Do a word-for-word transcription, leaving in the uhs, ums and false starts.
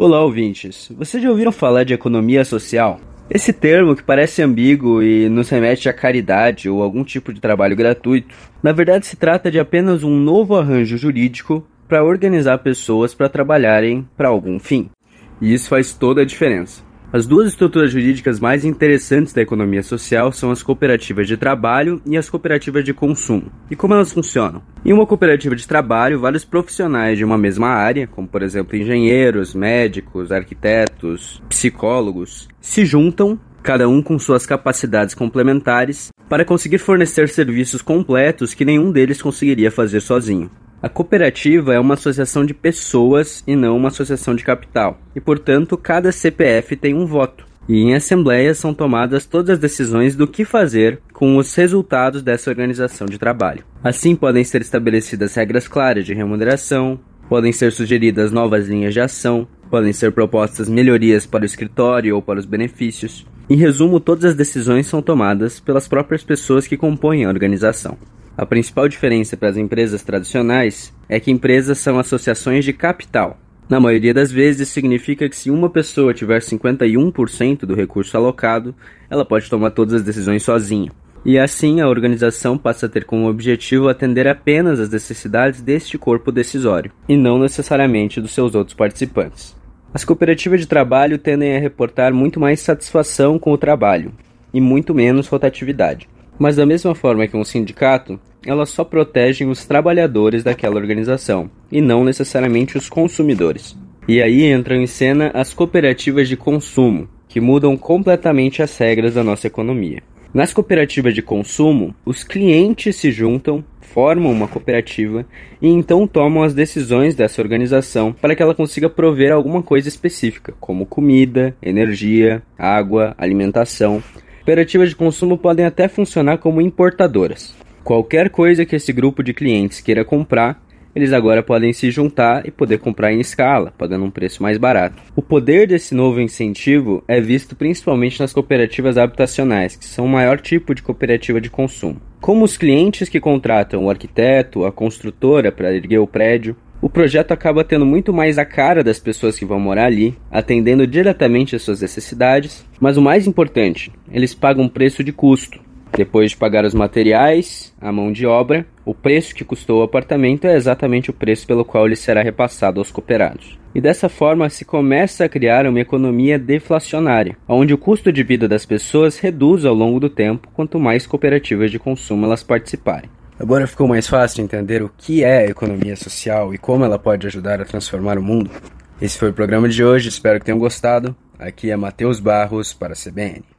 Olá, ouvintes. Vocês já ouviram falar de economia social? Esse termo, que parece ambíguo e nos remete à caridade ou algum tipo de trabalho gratuito, na verdade se trata de apenas um novo arranjo jurídico para organizar pessoas para trabalharem para algum fim. E isso faz toda a diferença. As duas estruturas jurídicas mais interessantes da economia social são as cooperativas de trabalho e as cooperativas de consumo. E como elas funcionam? Em uma cooperativa de trabalho, vários profissionais de uma mesma área, como por exemplo engenheiros, médicos, arquitetos, psicólogos, se juntam, cada um com suas capacidades complementares, para conseguir fornecer serviços completos que nenhum deles conseguiria fazer sozinho. A cooperativa é uma associação de pessoas e não uma associação de capital, e portanto cada C P F tem um voto. E em assembleias são tomadas todas as decisões do que fazer com os resultados dessa organização de trabalho. Assim podem ser estabelecidas regras claras de remuneração, podem ser sugeridas novas linhas de ação, podem ser propostas melhorias para o escritório ou para os benefícios. Em resumo, todas as decisões são tomadas pelas próprias pessoas que compõem a organização. A principal diferença para as empresas tradicionais é que empresas são associações de capital. Na maioria das vezes, significa que se uma pessoa tiver cinquenta e um por cento do recurso alocado, ela pode tomar todas as decisões sozinha. E assim, a organização passa a ter como objetivo atender apenas às necessidades deste corpo decisório, e não necessariamente dos seus outros participantes. As cooperativas de trabalho tendem a reportar muito mais satisfação com o trabalho, e muito menos rotatividade. Mas da mesma forma que um sindicato, elas só protegem os trabalhadores daquela organização, e não necessariamente os consumidores. E aí entram em cena as cooperativas de consumo, que mudam completamente as regras da nossa economia. Nas cooperativas de consumo, os clientes se juntam, formam uma cooperativa e então tomam as decisões dessa organização para que ela consiga prover alguma coisa específica, como comida, energia, água, alimentação. Cooperativas de consumo podem até funcionar como importadoras. Qualquer coisa que esse grupo de clientes queira comprar, eles agora podem se juntar e poder comprar em escala, pagando um preço mais barato. O poder desse novo incentivo é visto principalmente nas cooperativas habitacionais, que são o maior tipo de cooperativa de consumo. Como os clientes que contratam o arquiteto, a construtora para erguer o prédio, o projeto acaba tendo muito mais a cara das pessoas que vão morar ali, atendendo diretamente às suas necessidades, mas o mais importante, eles pagam preço de custo. Depois de pagar os materiais, a mão de obra, o preço que custou o apartamento é exatamente o preço pelo qual ele será repassado aos cooperados. E dessa forma se começa a criar uma economia deflacionária, onde o custo de vida das pessoas reduz ao longo do tempo quanto mais cooperativas de consumo elas participarem. Agora ficou mais fácil entender o que é a economia social e como ela pode ajudar a transformar o mundo? Esse foi o programa de hoje, espero que tenham gostado. Aqui é Matheus Barros para a C B N.